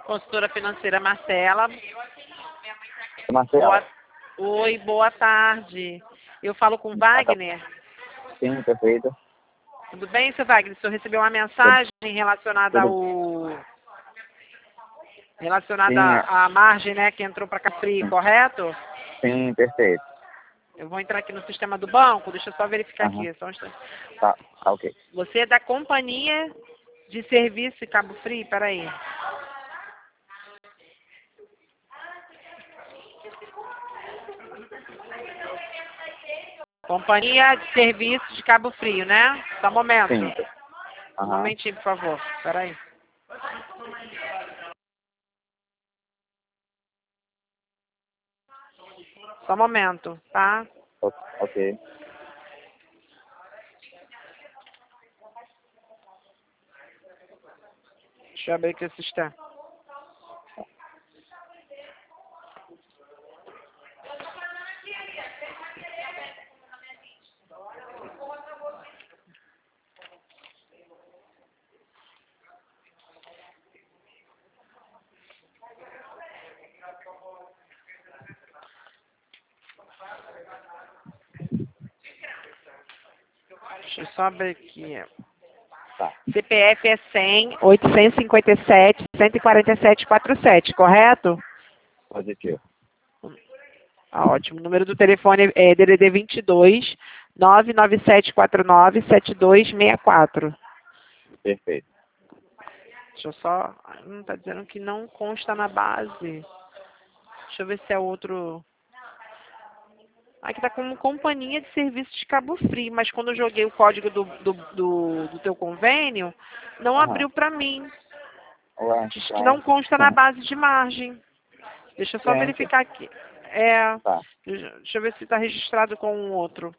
Consultora financeira Marcela. Marcela. Oi, boa tarde. Eu falo com Wagner. Sim, perfeito. Tudo bem, seu Wagner? O senhor recebeu uma mensagem relacionada Sim, à margem, né, que entrou para Capri, correto? sim, perfeito. Eu vou entrar aqui no sistema do banco, deixa eu só verificar Aham. aqui, só um instante. Tá, ok. Você é da Companhia de Serviço Cabo Frio? Peraí. Companhia de Serviços de Cabo Frio, né? Só um momento. Sim. Um Aham. momentinho, por favor. Peraí. Só um momento, tá? Ok. Deixa eu abrir aqui o sistema. Deixa eu só abrir aqui. Tá. CPF é 100 857 147 47, correto? Positivo. Ah, ótimo. O número do telefone é DDD 22 99749 7264. Perfeito. Deixa eu só... tá dizendo que não consta na base. Deixa eu ver se é outro... Aqui tá como Companhia de Serviços de Cabo Frio, mas quando eu joguei o código do teu convênio, não Aham. abriu para mim. Ué, Diz que não estranho. consta na base de margem. Deixa eu só Gente. verificar aqui. É, Tá. deixa eu ver se está registrado com um outro.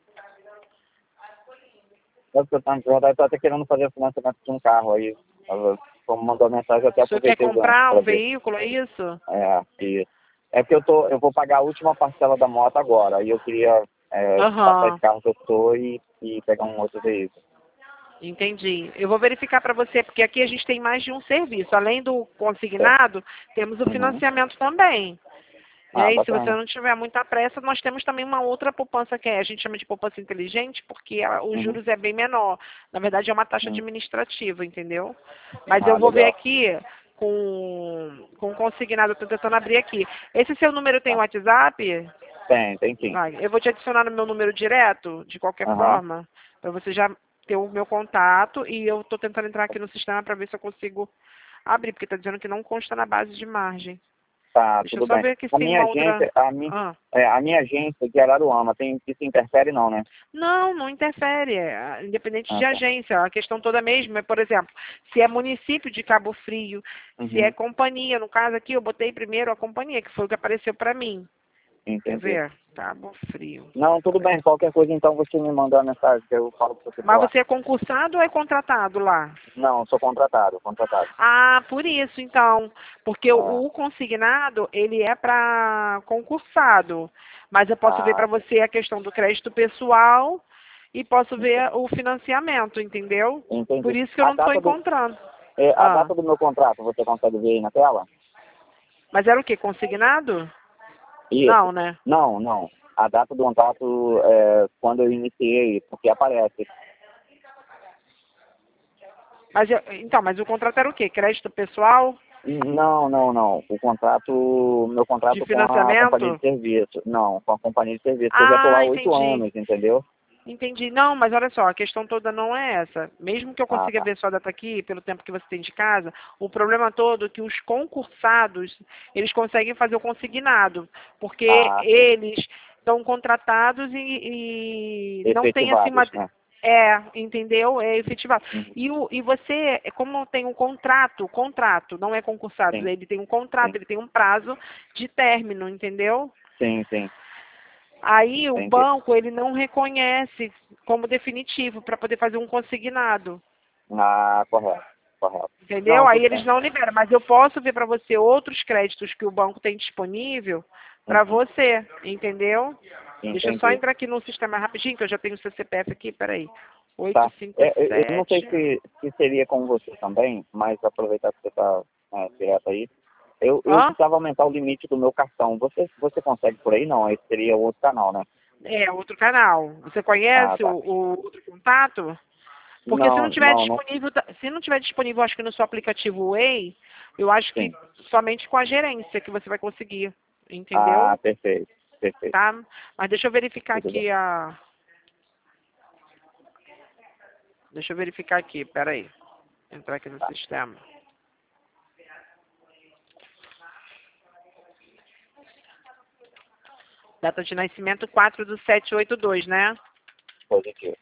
Na verdade, eu tô até querendo fazer o financiamento de um carro aí. Como mandou a mensagem, eu até O senhor quer aproveitei o gancho comprar para um ver. veículo, é isso? E é porque eu vou pagar a última parcela da moto agora. Aí eu queria passar esse Aham, carro que eu tô e pegar um outro veículo. entendi. Eu vou verificar para você, porque aqui a gente tem mais de um serviço. Além do Certo? consignado, temos o Uhum. financiamento também. Ah, Né? E se você bacana. não tiver muita pressa, nós temos também uma outra poupança que a gente chama de poupança inteligente, porque os Uhum. juros é bem menor. Na verdade, é uma taxa Uhum. administrativa, entendeu? Mas eu Ah, vou ver legal. aqui com o consignado, estou tentando abrir aqui. Esse seu número tem Tá. WhatsApp? Tem sim. Vai, eu vou te adicionar no meu número direto, de qualquer Aham. forma, para você já ter o meu contato e eu estou tentando entrar aqui no sistema para ver se eu consigo abrir, porque está dizendo que não consta na base de margem. Tá, Deixa eu tudo só bem. ver aqui se A tem minha uma outra. agência, Ah. a minha agência de Araruama, isso interfere não, né? Não, não interfere, independente Ah, de tá. agência. A questão toda mesmo é, por exemplo, se é município de Cabo Frio, se é Uhum. companhia. No caso aqui, eu botei primeiro a companhia, que foi o que apareceu para mim. Quer Entendi. ver? Cabo Frio. Não, tudo bem. Qualquer coisa, então, você me manda uma mensagem que eu falo para você Mas falar. você é concursado ou é contratado lá? Não, sou contratado, contratado. Ah, por isso, então. Porque Ah, o consignado, ele é para concursado. Mas eu posso ver para tá. você a questão do crédito pessoal e posso Entendi. ver o financiamento, entendeu? Por Entendi. isso que eu não estou encontrando. A Ah, data do meu contrato, você consegue ver aí na tela? mas era o quê? Consignado? Isso. Não, né? Não, não. A data do contrato é quando eu iniciei, porque aparece. Mas então, mas o contrato era o quê? Crédito pessoal? Não, não, não. Meu De contrato com a companhia de financiamento? serviço. Não, com a companhia de serviço, porque eu já estou lá Ah, há 8 entendi. anos, entendeu? Entendi. Não, mas olha só, a questão toda não é essa. Mesmo que eu Ah, consiga tá. ver sua data aqui, pelo tempo que você tem de casa, o problema todo é que os concursados, eles conseguem fazer o consignado, porque Ah, sim. eles estão contratados e não tem assim uma... Efetivados, né? É, entendeu? É efetivado. Uhum. E você, como tem um contrato, não é concursado, Sim, ele tem um contrato, sim. ele tem um prazo de término, entendeu? Sim, sim. Aí o Entendi. banco ele não reconhece como definitivo para poder fazer um consignado, Ah, correto, correto. entendeu? Não, Aí tudo eles bem. não liberam, mas eu posso ver para você outros créditos que o banco tem disponível para Uhum. você, entendeu? Deixa eu só Entendi. entrar aqui no sistema rapidinho, que eu já tenho o seu CPF aqui, peraí. Tá. Eu não sei 857. se seria com você também, mas aproveitar que você está direto aí. Eu Hã? precisava aumentar o limite do meu cartão. Você consegue por aí? Não, esse seria outro canal, né? É, outro canal. Você conhece Tá. o outro contato? Porque se não Não, tiver não, não. disponível, se não tiver disponível, acho que no seu aplicativo Way, eu acho que Sim. somente com a gerência que você vai conseguir, Ah, entendeu? perfeito, perfeito. Tá? Mas deixa eu verificar Tudo bem. aqui a... Deixa eu verificar aqui, peraí. Entrar aqui no Tá. sistema. Data de nascimento 4/7/82, né? Positivo.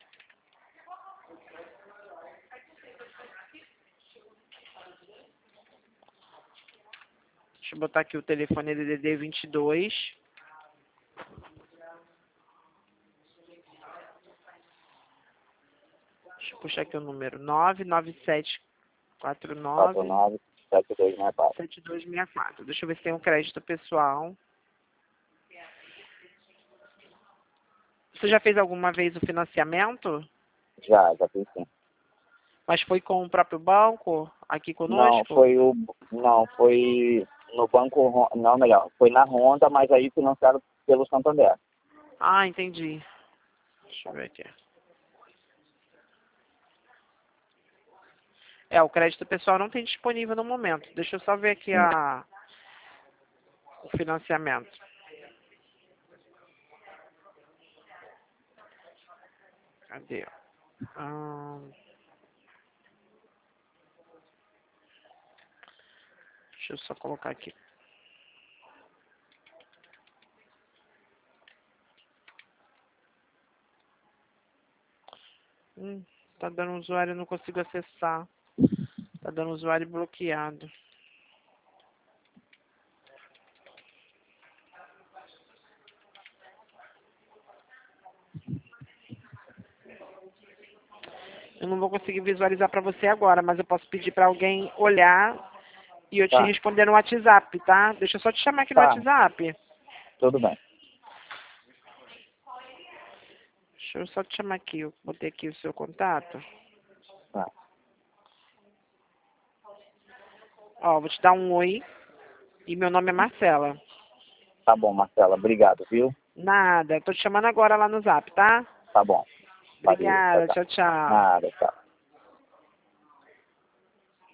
Deixa eu botar aqui o telefone DDD 22. Deixa eu puxar aqui o número 99749 497264. 7264. Deixa eu ver se tem um crédito pessoal. Você já fez alguma vez o financiamento? Já fiz sim. Mas foi com o próprio banco aqui Não, conosco? foi no banco, não, melhor, foi na Honda, mas aí financiado pelo Santander. Ah, entendi. Deixa eu ver aqui. É, o crédito pessoal não tem disponível no momento. Deixa eu só ver aqui Sim. o financiamento. Cadê? Deixa eu só colocar aqui. Tá dando usuário, eu não consigo acessar. Tá dando usuário bloqueado. Eu não vou conseguir visualizar para você agora, mas eu posso pedir para alguém olhar e eu te Tá, responder no WhatsApp, tá? Deixa eu só te chamar aqui no tá, WhatsApp. tudo bem. Deixa eu só te chamar aqui. Eu botei aqui o seu contato. Tá, Ó, vou te dar um oi. E meu nome é Marcela. tá bom, Marcela, obrigado, viu? Nada. Eu tô te chamando agora lá no Zap, tá? Tá bom. Valeu, tchau, Obrigada. tchau. Tchau, tchau. Nada, tchau.